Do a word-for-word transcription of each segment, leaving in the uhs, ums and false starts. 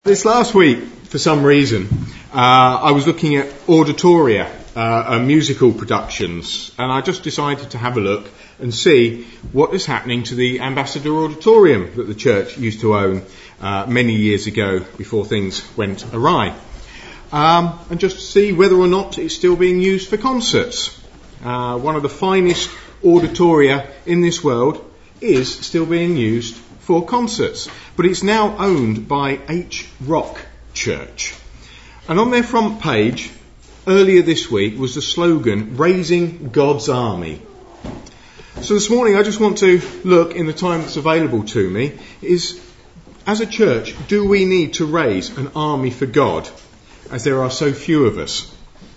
This last week, for some reason, uh, I was looking at auditoria, uh, and musical productions, and I just decided to have a look and see what is happening to the Ambassador Auditorium that the church used to own uh, many years ago before things went awry, um, and just to see whether or not it's still being used for concerts. Uh, one of the finest auditoria in this world is still being used for concerts, but it's now owned by H Rock Church. And on their front page, earlier this week, was the slogan, "Raising God's Army." So this morning I just want to look, in the time that's available to me, is, as a church, do we need to raise an army for God, as there are so few of us?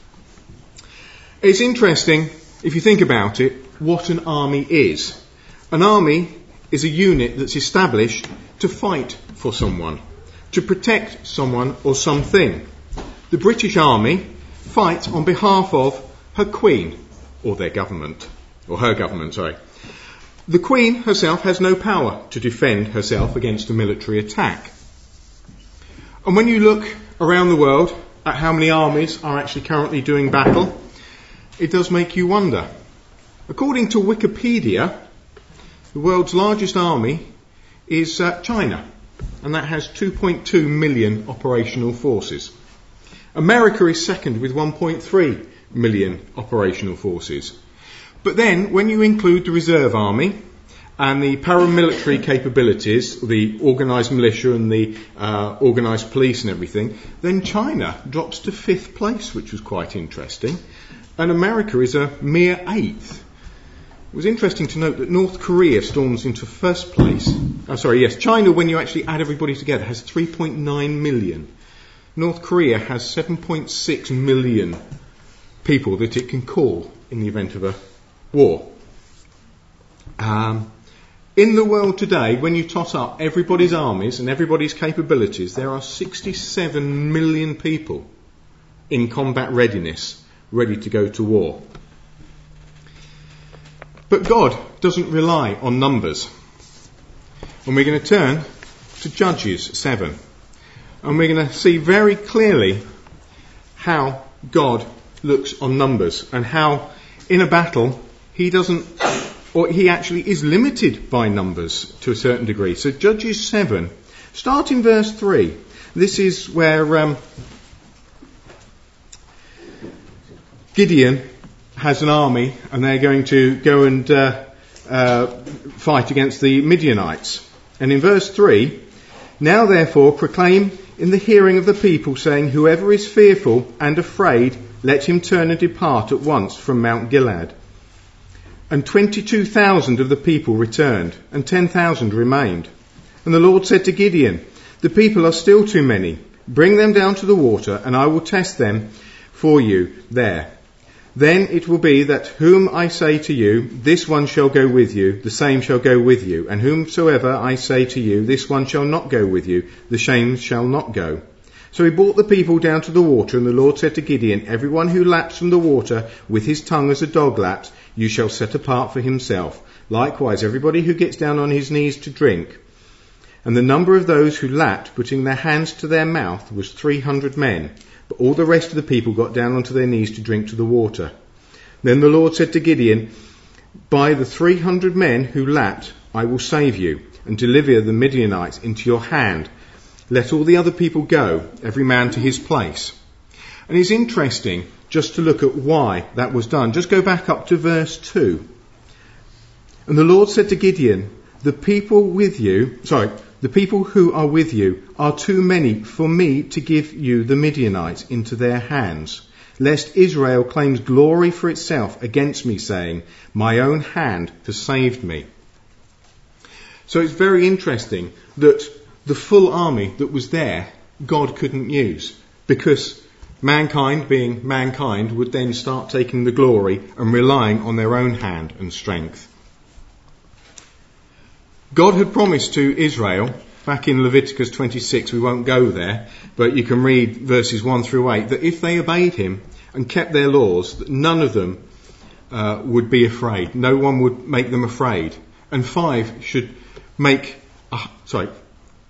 It's interesting, if you think about it, what an army is. An army is a unit that's established to fight for someone, to protect someone or something. The British Army fights on behalf of her Queen, or their government, or her government, sorry. The Queen herself has no power to defend herself against a military attack. And when you look around the world at how many armies are actually currently doing battle, it does make you wonder. According to Wikipedia, the world's largest army is uh, China, and that has two point two million operational forces. America is second with one point three million operational forces. But then, when you include the reserve army and the paramilitary capabilities, the organised militia and the uh, organised police and everything, then China drops to fifth place, which was quite interesting, and America is a mere eighth. It was interesting to note that North Korea storms into first place. Oh, sorry, yes, China, when you actually add everybody together, has three point nine million. North Korea has seven point six million people that it can call in the event of a war. Um, in the world today, when you tot up everybody's armies and everybody's capabilities, there are sixty-seven million people in combat readiness, ready to go to war. But God doesn't rely on numbers. And we're going to turn to Judges seven. And we're going to see very clearly how God looks on numbers and how in a battle he doesn't, or he actually is limited by numbers to a certain degree. So Judges seven, start in verse three. This is where um, Gideon has an army and they're going to go and uh, uh, fight against the Midianites. And in verse three, "Now therefore proclaim in the hearing of the people, saying, whoever is fearful and afraid, let him turn and depart at once from Mount Gilead. And twenty-two thousand of the people returned, and ten thousand remained. And the Lord said to Gideon, the people are still too many. Bring them down to the water, and I will test them for you there. Then it will be that whom I say to you, this one shall go with you, the same shall go with you. And whomsoever I say to you, this one shall not go with you, the same shall not go." So he brought the people down to the water, and the Lord said to Gideon, "Everyone who laps from the water with his tongue as a dog laps, you shall set apart for himself. Likewise, everybody who gets down on his knees to drink." And the number of those who lapped, putting their hands to their mouth, was three hundred men. But all the rest of the people got down onto their knees to drink to the water. Then the Lord said to Gideon, "By the three hundred men who lapped, I will save you, and deliver the Midianites into your hand. Let all the other people go, every man to his place." And it's interesting just to look at why that was done. Just go back up to verse two. "And the Lord said to Gideon, the people with you, sorry, the people who are with you are too many for me to give you the Midianites into their hands, lest Israel claims glory for itself against me, saying, my own hand has saved me." So it's very interesting that the full army that was there, God couldn't use, because mankind, being mankind, would then start taking the glory and relying on their own hand and strength. God had promised to Israel, back in Leviticus twenty-six, we won't go there, but you can read verses one through eight, that if they obeyed him and kept their laws, that none of them uh, would be afraid. No one would make them afraid. And five should make, uh, sorry,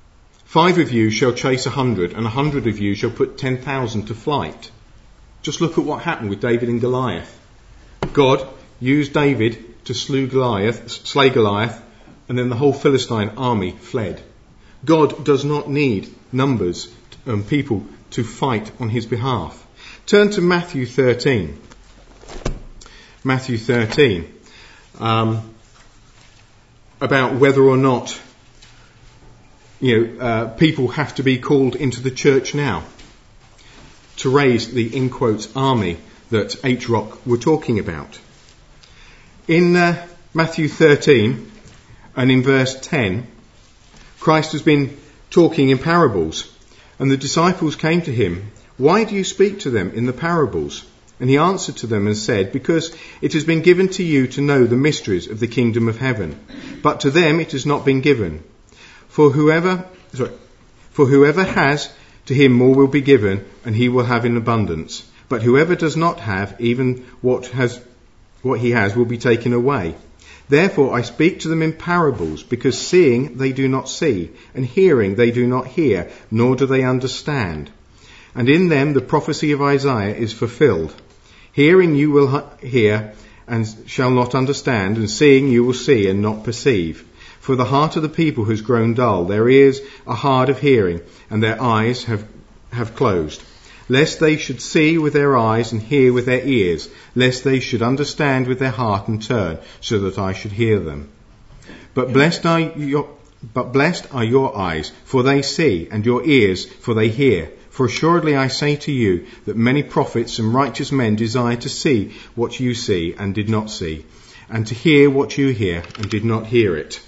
Five of you shall chase a hundred, and a hundred of you shall put ten thousand to flight. Just look at what happened with David and Goliath. God used David to slew Goliath, slay Goliath, and then the whole Philistine army fled. God does not need numbers and people to fight on his behalf. Turn to Matthew thirteen. Matthew thirteen. Um, about whether or not you know, uh, people have to be called into the church now to raise the, in quotes, army that H. Rock were talking about. In uh, Matthew thirteen and in verse ten, Christ has been talking in parables, and the disciples came to him. Why do you speak to them in the parables? And he answered to them and said, because it has been given to you to know the mysteries of the kingdom of heaven, but to them it has not been given. For whoever, sorry, for whoever has, to him more will be given, and he will have in abundance. But whoever does not have, even what has, what he has will be taken away. Therefore I speak to them in parables, because seeing they do not see, and hearing they do not hear, nor do they understand. And in them the prophecy of Isaiah is fulfilled. Hearing you will hear and shall not understand, and seeing you will see and not perceive. For the heart of the people has grown dull, their ears are hard of hearing, and their eyes have, have closed. Lest they should see with their eyes and hear with their ears, lest they should understand with their heart and turn, so that I should heal them. But blessed are your, but blessed are your eyes, for they see, and your ears, for they hear. For assuredly I say to you that many prophets and righteous men desired to see what you see and did not see, and to hear what you hear and did not hear it.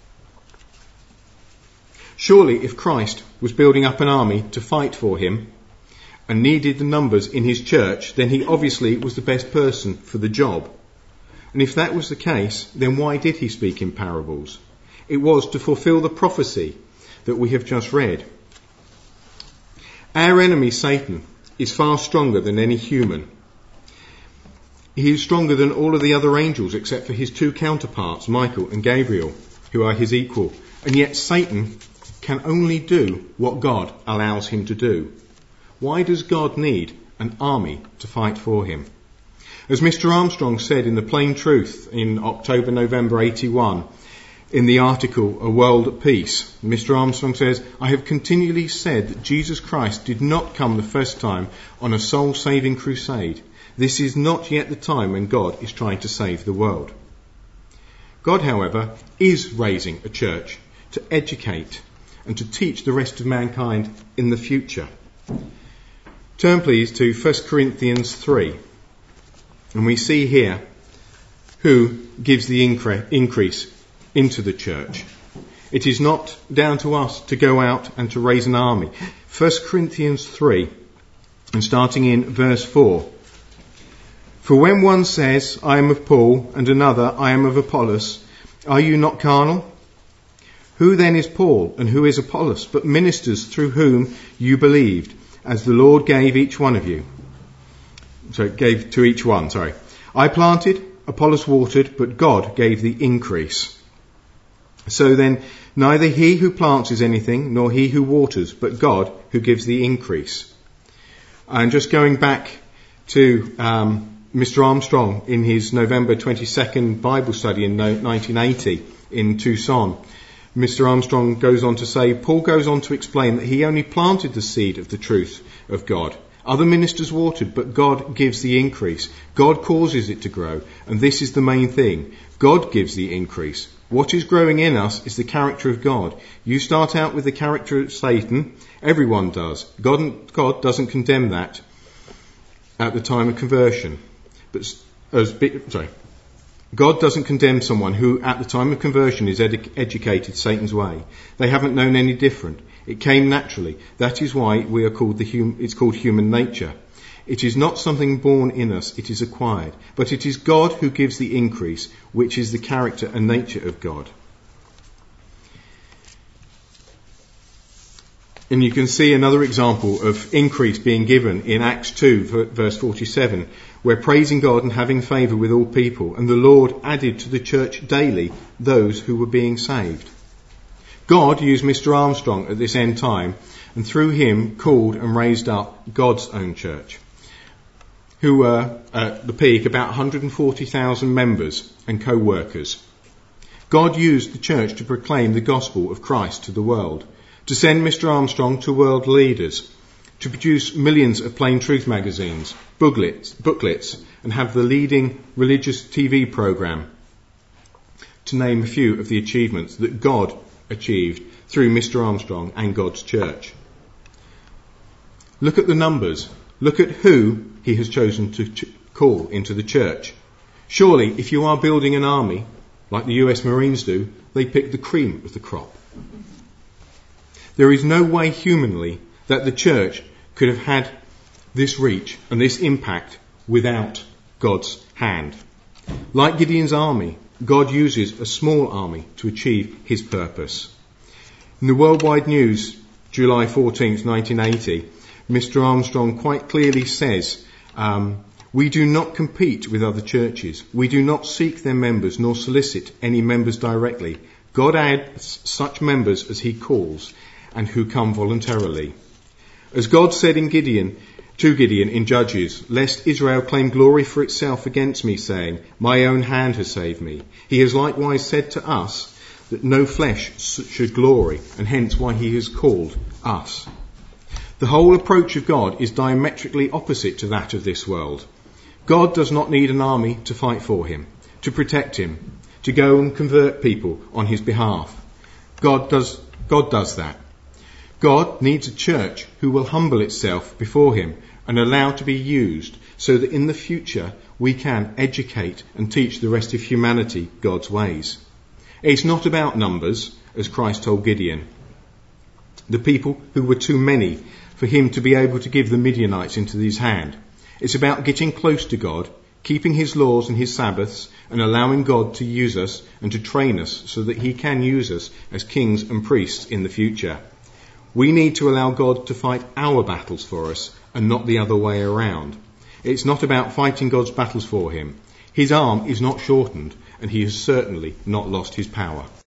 Surely if Christ was building up an army to fight for him and needed the numbers in his church, then he obviously was the best person for the job. And if that was the case, then why did he speak in parables? It was to fulfill the prophecy that we have just read. Our enemy, Satan, is far stronger than any human. He is stronger than all of the other angels except for his two counterparts, Michael and Gabriel, who are his equal. And yet Satan can only do what God allows him to do. Why does God need an army to fight for him? As Mister Armstrong said in The Plain Truth in October, November eighty-one, in the article A World at Peace, Mister Armstrong says, I have continually said that Jesus Christ did not come the first time on a soul-saving crusade. This is not yet the time when God is trying to save the world. God, however, is raising a church to educate and to teach the rest of mankind in the future. Turn please to First Corinthians three, and we see here who gives the incre- increase into the church. It is not down to us to go out and to raise an army. First Corinthians three, and starting in verse four. For when one says, I am of Paul, and another, I am of Apollos, are you not carnal? Who then is Paul, and who is Apollos, but ministers through whom you believed, as the Lord gave each one of you? So gave to each one, sorry. I planted, Apollos watered, but God gave the increase. So then, neither he who plants is anything, nor he who waters, but God who gives the increase. And just going back to um, Mister Armstrong in his November twenty-second Bible study in nineteen eighty in Tucson, Mister Armstrong goes on to say, Paul goes on to explain that he only planted the seed of the truth of God. Other ministers watered, but God gives the increase. God causes it to grow, and this is the main thing. God gives the increase. What is growing in us is the character of God. You start out with the character of Satan. Everyone does. God, God doesn't condemn that at the time of conversion. But as sorry, God doesn't condemn someone who at the time of conversion is edu- educated Satan's way. They haven't known any different. It came naturally. That is why we are called the hum- it's called human nature. It is not something born in us, it is acquired. But it is God who gives the increase, which is the character and nature of God. And you can see another example of increase being given in Acts two, verse forty-seven, where praising God and having favour with all people, and the Lord added to the church daily those who were being saved. God used Mister Armstrong at this end time, and through him called and raised up God's own church, who were at the peak about one hundred forty thousand members and co-workers. God used the church to proclaim the gospel of Christ to the world, to send Mister Armstrong to world leaders, to produce millions of Plain Truth magazines, booklets, booklets, and have the leading religious T V programme, to name a few of the achievements that God achieved through Mister Armstrong and God's church. Look at the numbers. Look at who he has chosen to ch- call into the church. Surely, if you are building an army, like the U S Marines do, they pick the cream of the crop. There is no way humanly that the church could have had this reach and this impact without God's hand. Like Gideon's army, God uses a small army to achieve his purpose. In the Worldwide News, July fourteenth, nineteen eighty, Mister Armstrong quite clearly says, um, "We do not compete with other churches. We do not seek their members nor solicit any members directly. God adds such members as he calls and who come voluntarily." As God said in Gideon, to Gideon in Judges, "Lest Israel claim glory for itself against me, saying, 'My own hand has saved me.' He has likewise said to us that no flesh should glory, and hence why he has called us." The whole approach of God is diametrically opposite to that of this world. God does not need an army to fight for him, to protect him, to go and convert people on his behalf. God does, God does that. God needs a church who will humble itself before him and allow to be used so that in the future we can educate and teach the rest of humanity God's ways. It's not about numbers, as Christ told Gideon, the people who were too many for him to be able to give the Midianites into his hand. It's about getting close to God, keeping his laws and his Sabbaths, and allowing God to use us and to train us so that he can use us as kings and priests in the future. We need to allow God to fight our battles for us and not the other way around. It's not about fighting God's battles for him. His arm is not shortened, and he has certainly not lost his power.